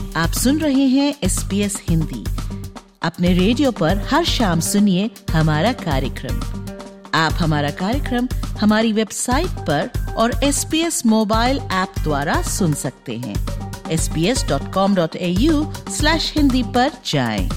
आप सुन रहे हैं SBS हिंदी। अपने रेडियो पर हर शाम सुनिए हमारा कार्यक्रम। आप हमारा कार्यक्रम हमारी वेबसाइट पर और SBS मोबाइल ऐप द्वारा सुन सकते हैं। sbs.com.au/hindi पर जाएं।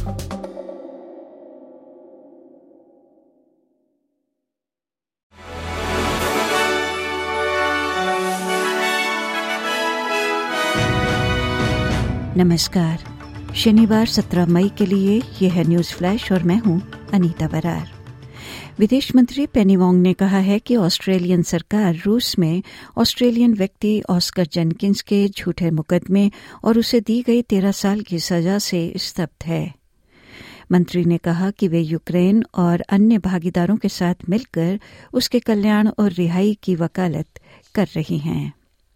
नमस्कार। शनिवार 17 मई के लिए यह है न्यूज़ फ्लैश और मैं हूं अनीता बरार। विदेश मंत्री पेनी वोंग ने कहा है कि ऑस्ट्रेलियन सरकार रूस में ऑस्ट्रेलियन व्यक्ति ऑस्कर जेनकिंस के झूठे मुकदमे और उसे दी गई 13 साल की सजा से स्तब्ध है। मंत्री ने कहा कि वे यूक्रेन और अन्य भागीदारों के साथ मिलकर उसके कल्याण और रिहाई की वकालत कर रही हैं।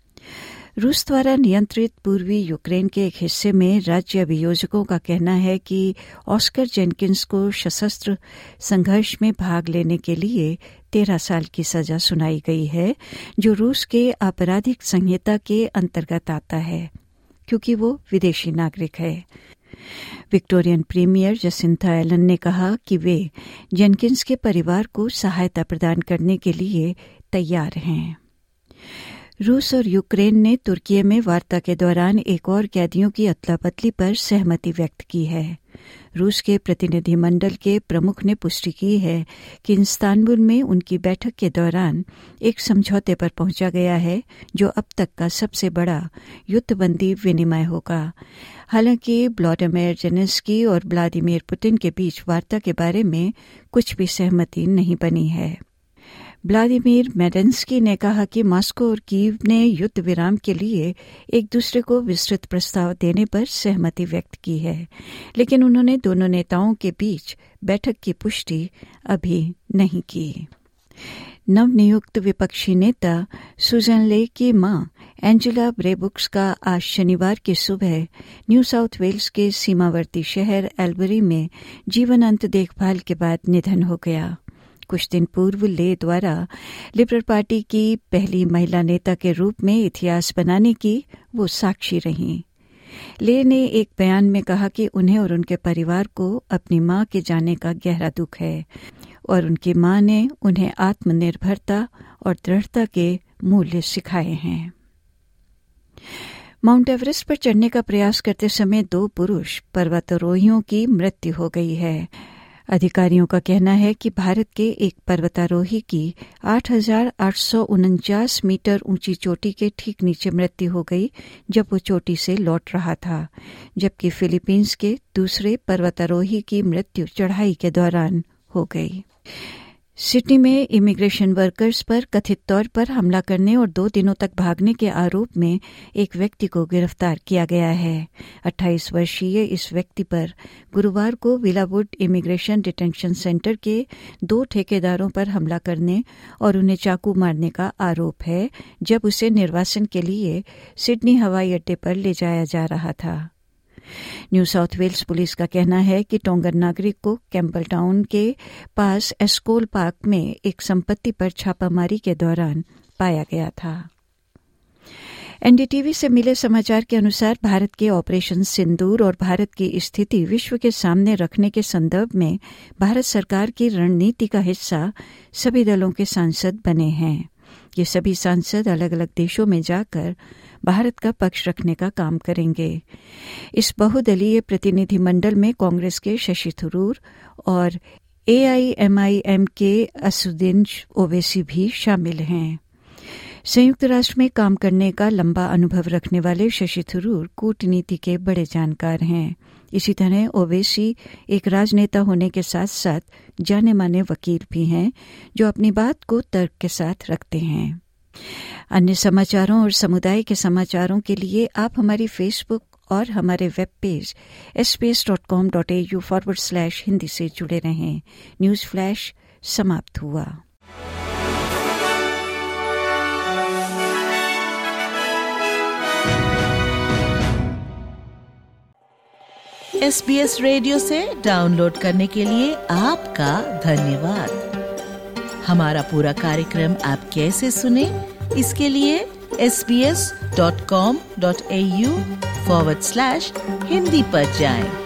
रूस द्वारा नियंत्रित पूर्वी यूक्रेन के एक हिस्से में राज्य अभियोजकों का कहना है कि ऑस्कर जेनकिंस को सशस्त्र संघर्ष में भाग लेने के लिए 13 साल की सजा सुनाई गई है, जो रूस के आपराधिक संहिता के अंतर्गत आता है, क्योंकि वो विदेशी नागरिक है। विक्टोरियन प्रीमियर जसिंथा एलन ने कहा कि वे जेनकिंस के परिवार को सहायता प्रदान करने के लिए तैयार हैं। रूस और यूक्रेन ने तुर्की में वार्ता के दौरान एक और कैदियों की अदला-बदली पर सहमति व्यक्त की है। रूस के प्रतिनिधिमंडल के प्रमुख ने पुष्टि की है कि इस्तांबुल में उनकी बैठक के दौरान एक समझौते पर पहुंचा गया है, जो अब तक का सबसे बड़ा युद्धबंदी विनिमय होगा। हालांकि व्लादिमीर जेलेंस्की और व्लादिमीर पुतिन के बीच वार्ता के बारे में कुछ भी सहमति नहीं बनी है। व्लादिमीर मेडेंस्की ने कहा कि मॉस्को और कीव ने युद्ध विराम के लिए एक दूसरे को विस्तृत प्रस्ताव देने पर सहमति व्यक्त की है, लेकिन उन्होंने दोनों नेताओं के बीच बैठक की पुष्टि अभी नहीं की। नवनियुक्त विपक्षी नेता सुजन ले की मां एंजेला ब्रेबुक्स का आज शनिवार की सुबह न्यू साउथ वेल्स के सीमावर्ती शहर एल्बरी में जीवनांत देखभाल के बाद निधन हो गया। कुछ दिन पूर्व ले द्वारा लिबरल पार्टी की पहली महिला नेता के रूप में इतिहास बनाने की वो साक्षी रहीं। ले ने एक बयान में कहा कि उन्हें और उनके परिवार को अपनी मां के जाने का गहरा दुख है और उनकी मां ने उन्हें आत्मनिर्भरता और दृढ़ता के मूल्य सिखाए हैं। माउंट एवरेस्ट पर चढ़ने का प्रयास करते समय 2 पुरुष पर्वतारोहियों की मृत्यु हो गई है। अधिकारियों का कहना है कि भारत के एक पर्वतारोही की 8,849 मीटर ऊंची चोटी के ठीक नीचे मृत्यु हो गई जब वो चोटी से लौट रहा था, जबकि फिलीपींस के दूसरे पर्वतारोही की मृत्यु चढ़ाई के दौरान हो गई। सिडनी में इमिग्रेशन वर्कर्स पर कथित तौर पर हमला करने और 2 दिनों तक भागने के आरोप में एक व्यक्ति को गिरफ्तार किया गया है। 28 वर्षीय इस व्यक्ति पर गुरुवार को विलावुड इमिग्रेशन डिटेंशन सेंटर के 2 ठेकेदारों पर हमला करने और उन्हें चाकू मारने का आरोप है, जब उसे निर्वासन के लिए सिडनी हवाई अड्डे पर ले जाया जा रहा था। न्यू साउथ वेल्स पुलिस का कहना है कि टोंगर नागरिक को कैम्पबेलटाउन के पास एस्कोल पार्क में एक संपत्ति पर छापामारी के दौरान पाया गया था। एनडीटीवी से मिले समाचार के अनुसार भारत के ऑपरेशन सिंदूर और भारत की स्थिति विश्व के सामने रखने के संदर्भ में भारत सरकार की रणनीति का हिस्सा सभी दलों के सांसद बने हैं। ये सभी सांसद अलग अलग देशों में जाकर भारत का पक्ष रखने का काम करेंगे। इस बहुदलीय प्रतिनिधिमंडल में कांग्रेस के शशि थरूर और AIMIM के असुद्दीन ओवैसी भी शामिल हैं। संयुक्त राष्ट्र में काम करने का लंबा अनुभव रखने वाले शशि थरूर कूटनीति के बड़े जानकार हैं। इसी तरह ओवैसी एक राजनेता होने के साथ साथ जाने माने वकील भी हैं, जो अपनी बात को तर्क के साथ रखते हैं। अन्य समाचारों और समुदाय के समाचारों के लिए आप हमारी फेसबुक और हमारे वेब पेज sbs.com.au/hindi से जुड़े रहें। न्यूज़ फ्लैश समाप्त हुआ। SBS रेडियो से डाउनलोड करने के लिए आपका धन्यवाद। हमारा पूरा कार्यक्रम आप कैसे सुने, इसके लिए sbs.com.au/Hindi पर जाएं।